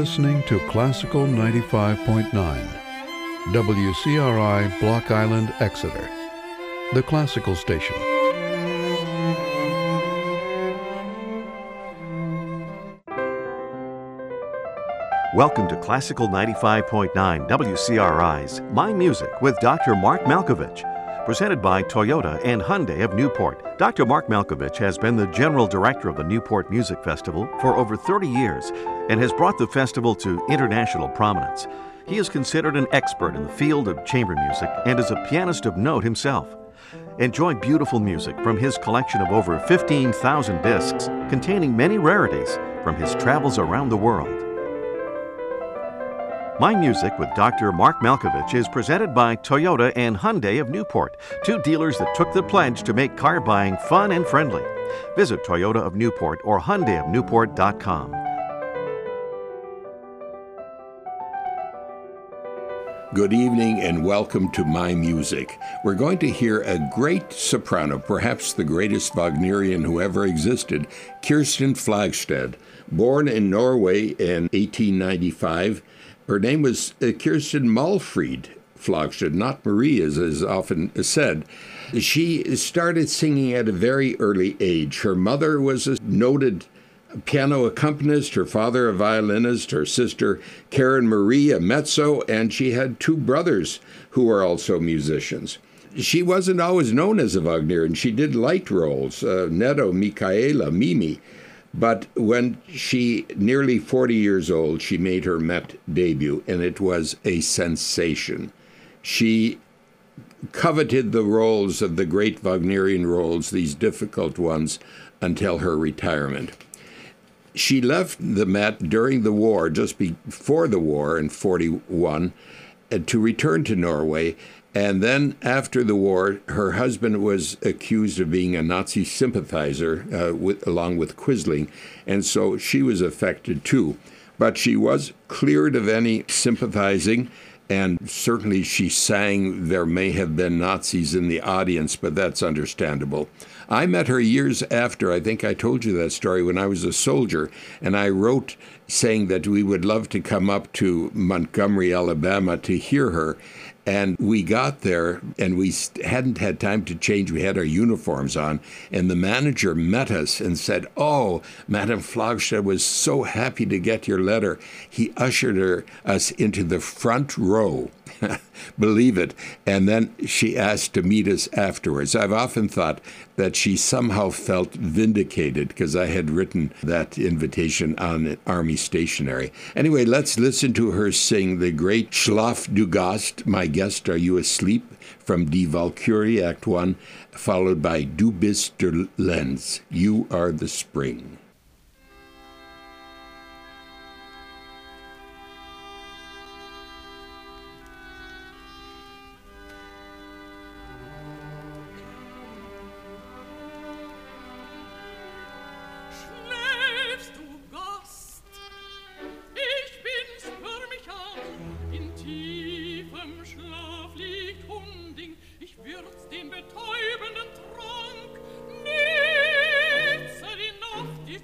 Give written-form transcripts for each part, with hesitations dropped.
listening to Classical 95.9, WCRI Block Island, Exeter, the classical station. Welcome to Classical 95.9 WCRI's My Music with Dr. Mark Malkovich, presented by Toyota and Hyundai of Newport. Dr. Mark Malkovich has been the General Director of the Newport Music Festival for over 30 years and has brought the festival to international prominence. He is considered an expert in the field of chamber music and is a pianist of note himself. Enjoy beautiful music from his collection of over 15,000 discs containing many rarities from his travels around the world. My Music with Dr. Mark Malkovich is presented by Toyota and Hyundai of Newport, two dealers that took the pledge to make car buying fun and friendly. Visit Toyota of Newport or HyundaiofNewport.com. Good evening and welcome to My Music. We're going to hear a great soprano, perhaps the greatest Wagnerian who ever existed, Kirsten Flagstad. Born in Norway in 1895, her name was Kirsten Malfrid Flagstad, not Marie, as is often said. She started singing at a very early age. Her mother was a noted piano accompanist, her father a violinist, her sister Karen Marie a mezzo, and she had two brothers who were also musicians. She wasn't always known as a Wagnerian. She did light roles, Netto, Michaela, Mimi. But when she, nearly 40 years old, she made her Met debut, and it was a sensation. She coveted the roles of the great Wagnerian roles, these difficult ones, until her retirement. She left the Met during the war, just before the war in 1941, to return to Norway. And then after the war, her husband was accused of being a Nazi sympathizer, along with Quisling, and so she was affected too. But she was cleared of any sympathizing, and certainly she sang. There may have been Nazis in the audience, but that's understandable. I met her years after. I think I told you that story, when I was a soldier, and I wrote saying that we would love to come up to Montgomery, Alabama to hear her. And we got there, and we hadn't had time to change. We had our uniforms on, and the manager met us and said, "Oh, Madame Flagstad was so happy to get your letter." He ushered us into the front row, believe it, and then she asked to meet us afterwards. I've often thought that she somehow felt vindicated because I had written that invitation on army stationery. Anyway, let's listen to her sing the great Schlaf du Gast, My Guest, Are You Asleep, from Die Walküre, Act 1, followed by Du bist der Lenz, You Are the Spring. Den betäubenden Trank, nütze die Nacht, die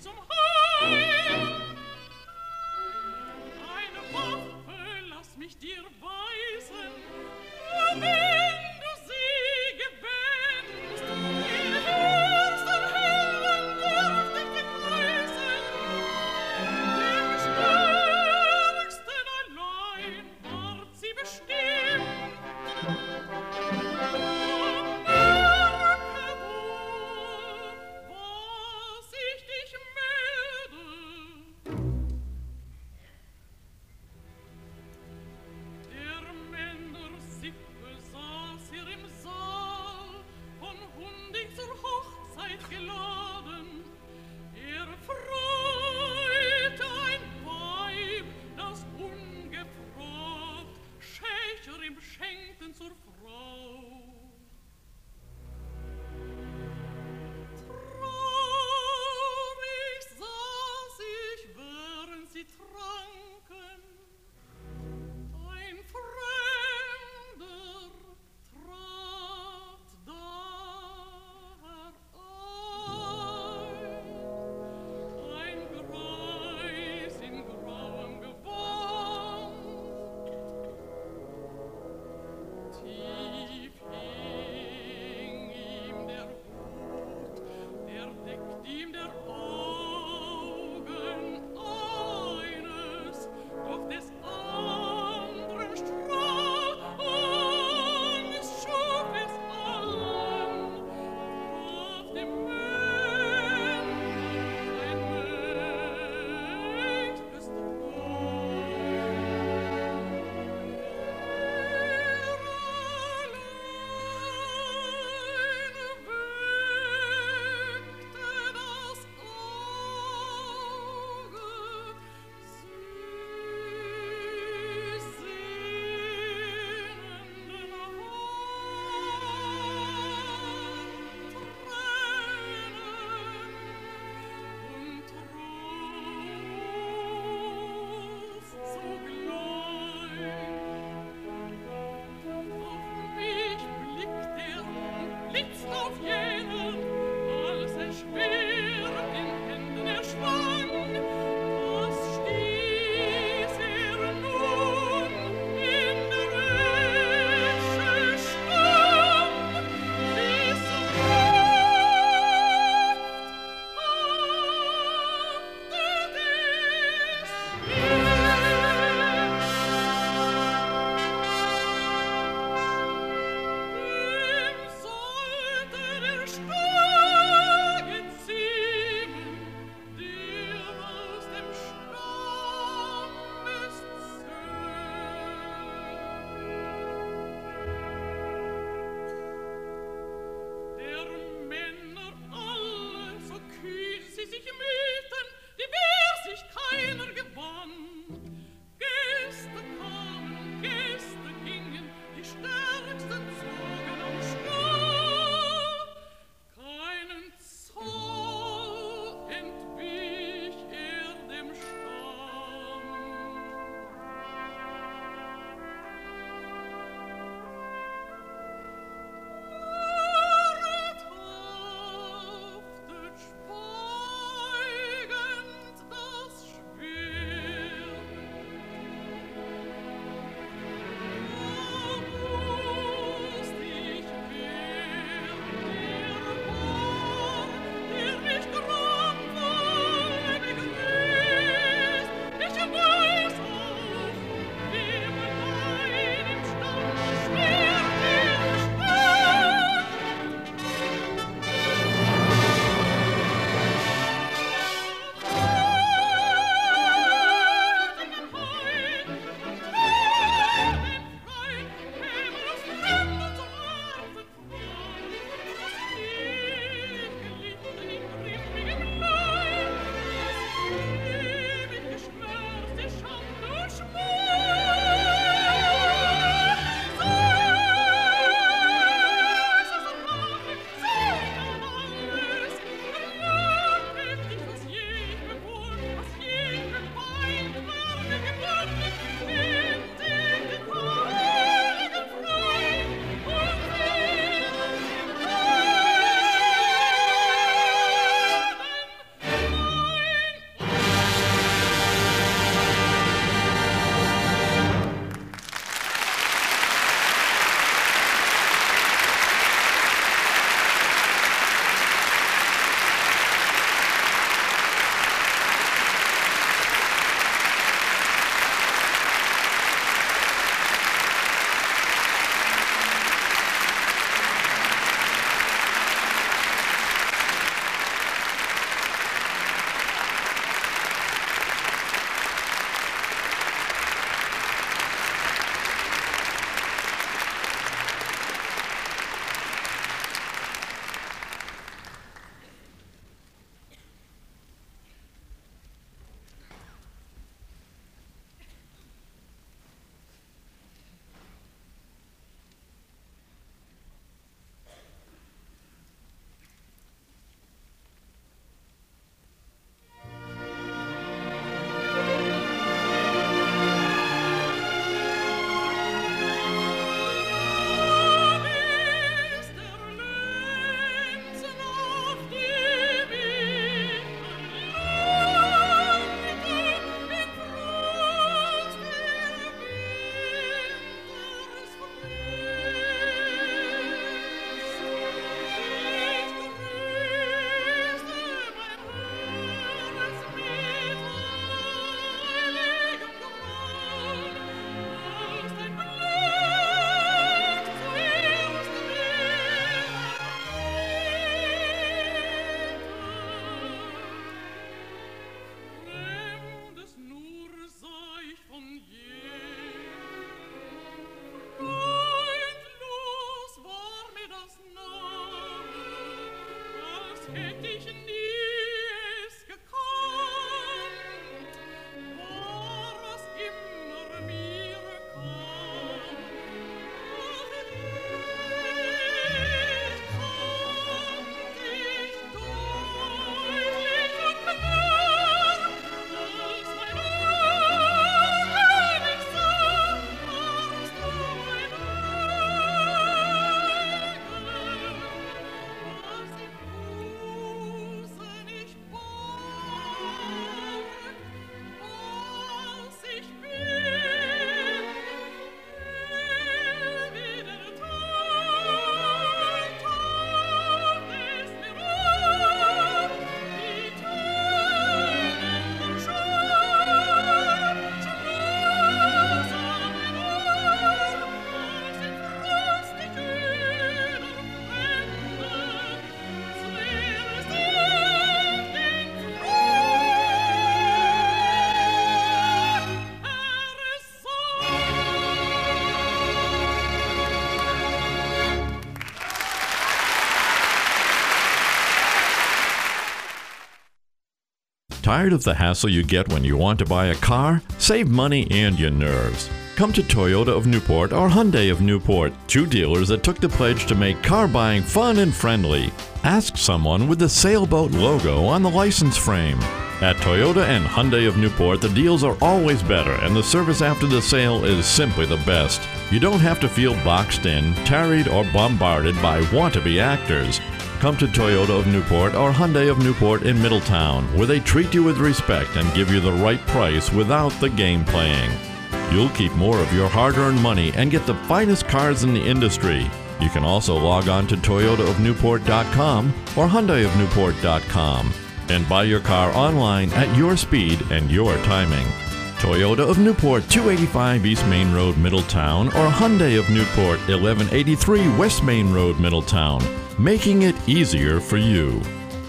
Tired of the hassle you get when you want to buy a car? Save money and your nerves. Come to Toyota of Newport or Hyundai of Newport, two dealers that took the pledge to make car buying fun and friendly. Ask someone with the sailboat logo on the license frame. At Toyota and Hyundai of Newport, the deals are always better and the service after the sale is simply the best. You don't have to feel boxed in, tarried, or bombarded by want-to-be actors. Come to Toyota of Newport or Hyundai of Newport in Middletown, where they treat you with respect and give you the right price without the game playing. You'll keep more of your hard-earned money and get the finest cars in the industry. You can also log on to toyotaofnewport.com or hyundaiofnewport.com and buy your car online at your speed and your timing. Toyota of Newport, 285 East Main Road, Middletown, or Hyundai of Newport, 1183 West Main Road, Middletown, making it easier for you.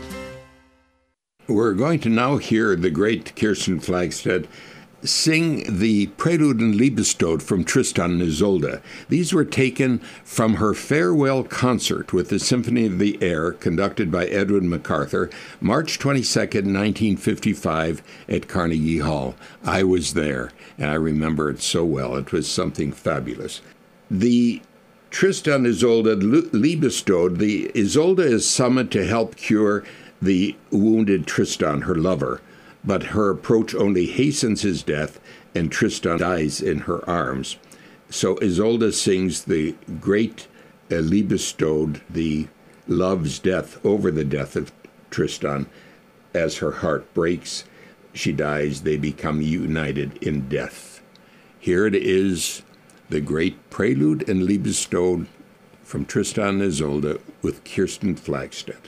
We're going to now hear the great Kirsten Flagstead sing the Prelude and Liebestod from Tristan and Isolde. These were taken from her farewell concert with the Symphony of the Air, conducted by Edwin MacArthur, March 22nd, 1955, at Carnegie Hall. I was there, and I remember it so well. It was something fabulous. The Tristan Isolde Liebestod, the Isolde is summoned to help cure the wounded Tristan, her lover, but her approach only hastens his death, and Tristan dies in her arms. So Isolde sings the great Liebestod, the love's death over the death of Tristan. As her heart breaks, she dies, they become united in death. Here it is, the great Prelude and Liebestod from Tristan and Isolde with Kirsten Flagstead.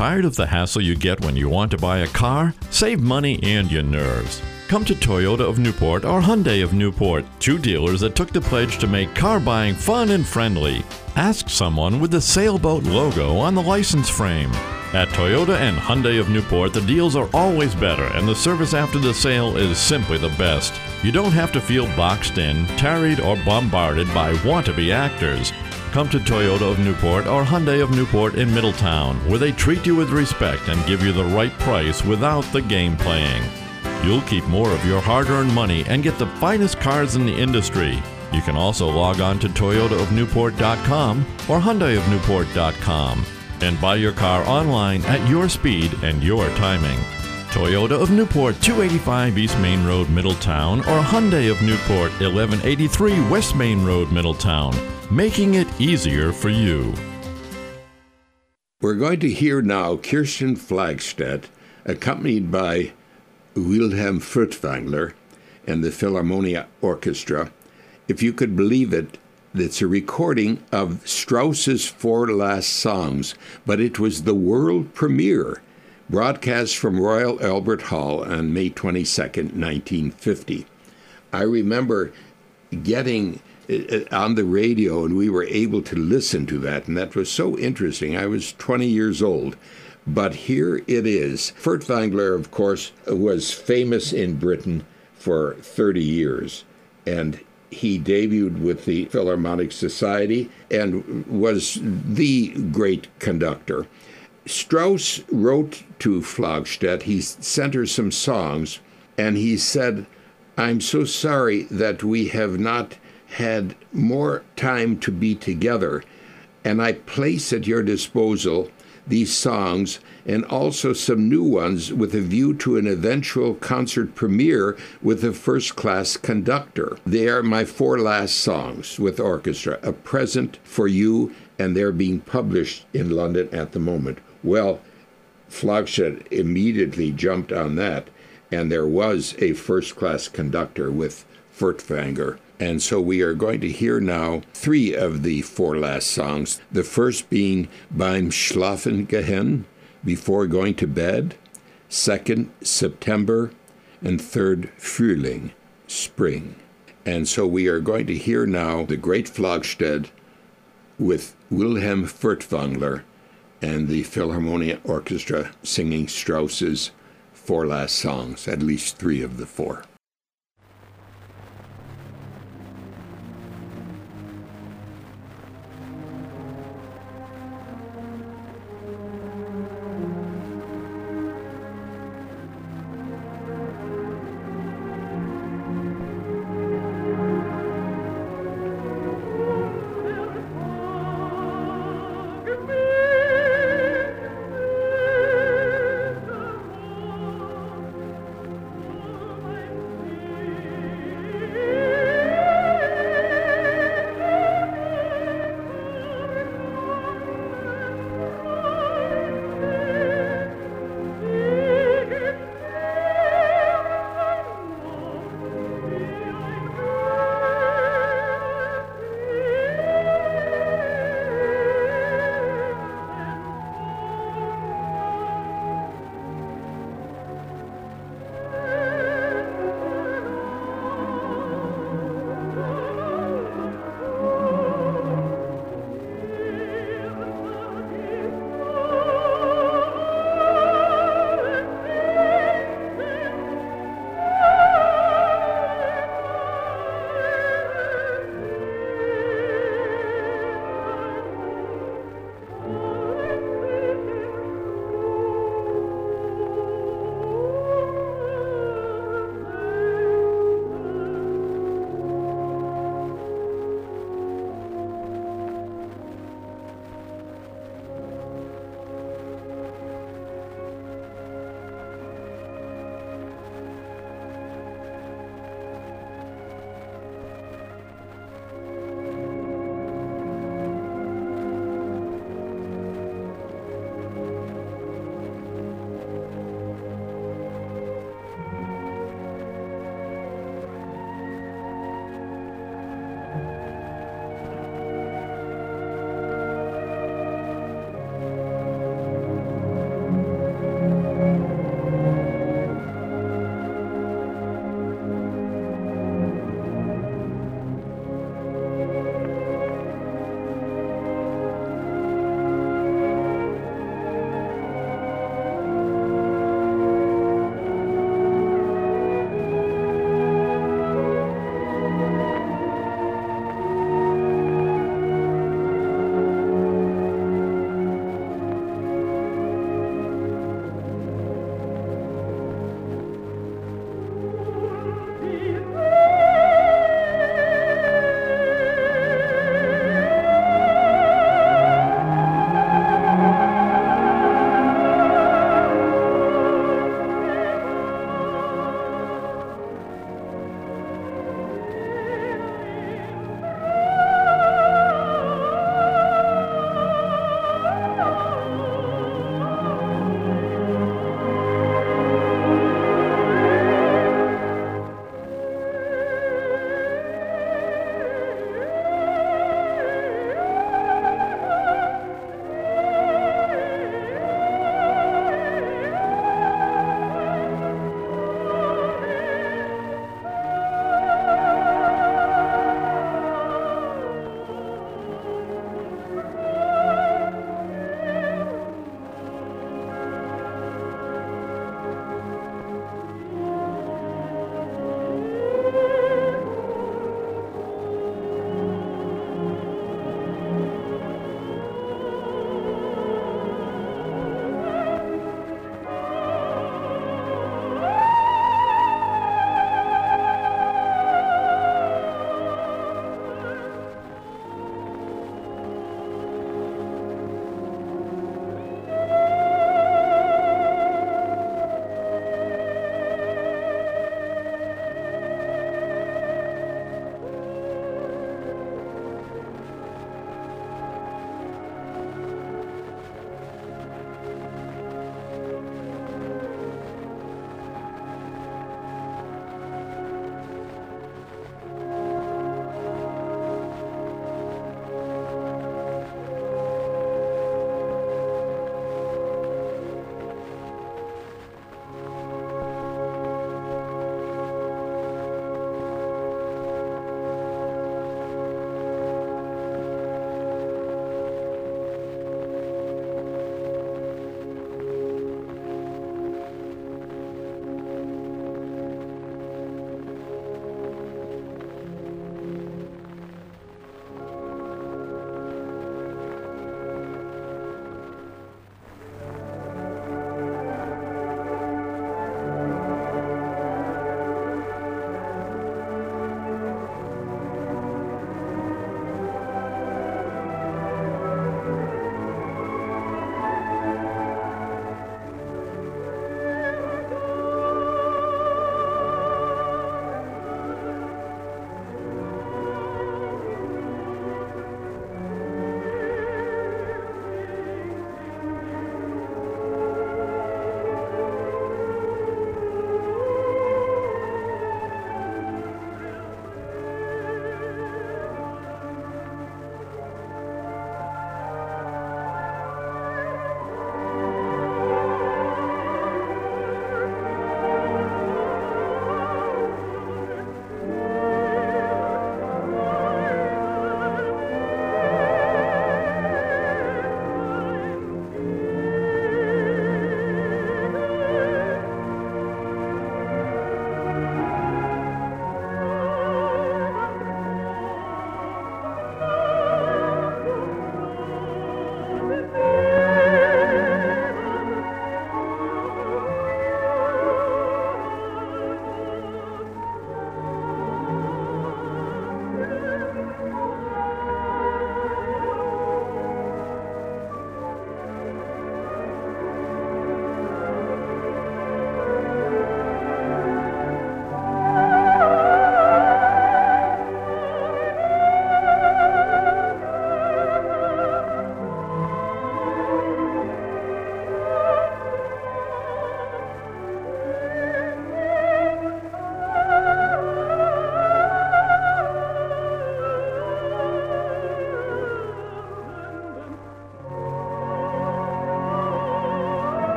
Tired of the hassle you get when you want to buy a car? Save money and your nerves. Come to Toyota of Newport or Hyundai of Newport, two dealers that took the pledge to make car buying fun and friendly. Ask someone with the sailboat logo on the license frame. At Toyota and Hyundai of Newport, the deals are always better and the service after the sale is simply the best. You don't have to feel boxed in, tarried, or bombarded by want-to-be actors. Come to Toyota of Newport or Hyundai of Newport in Middletown, where they treat you with respect and give you the right price without the game playing. You'll keep more of your hard-earned money and get the finest cars in the industry. You can also log on to toyotaofnewport.com or hyundaiofnewport.com and buy your car online at your speed and your timing. Toyota of Newport, 285 East Main Road, Middletown, or Hyundai of Newport, 1183 West Main Road, Middletown, making it easier for you. We're going to hear now Kirsten Flagstedt, accompanied by Wilhelm Furtwängler and the Philharmonia Orchestra. If you could believe it, it's a recording of Strauss's Four Last Songs, but it was the world premiere, broadcast from Royal Albert Hall on May 22nd, 1950. I remember getting on the radio, and we were able to listen to that, and that was so interesting. I was 20 years old. But here it is. Furtwängler, of course, was famous in Britain for 30 years, and he debuted with the Philharmonic Society and was the great conductor. Strauss wrote to Flagstedt. He sent her some songs, and he said, "I'm so sorry that we have not had more time to be together, and I place at your disposal these songs and also some new ones with a view to an eventual concert premiere with a first-class conductor. They are my four last songs with orchestra, a present for you, and they're being published in London at the moment." Well, Flagstedt immediately jumped on that, and there was a first-class conductor with Furtwängler. And so we are going to hear now three of the four last songs, the first being Beim Schlafengehen, Before Going to Bed, second, September, and third, Frühling, Spring. And so we are going to hear now the great Flagstedt with Wilhelm Furtwängler and the Philharmonia Orchestra singing Strauss's four last songs, at least three of the four.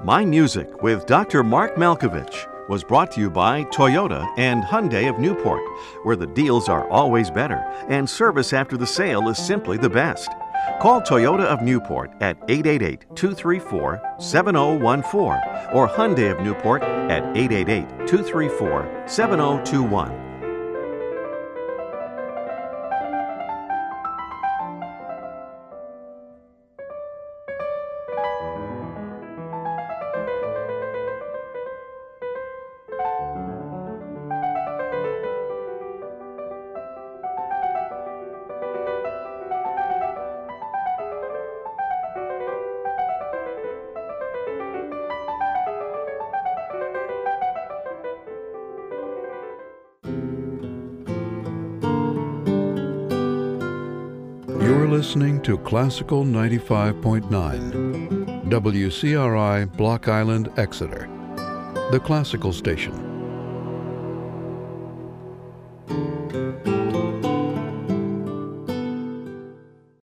My Music with Dr. Mark Malkovich was brought to you by Toyota and Hyundai of Newport, where the deals are always better and service after the sale is simply the best. Call Toyota of Newport at 888-234-7014 or Hyundai of Newport at 888-234-7021. You're listening to Classical 95.9, WCRI Block Island, Exeter, the classical station.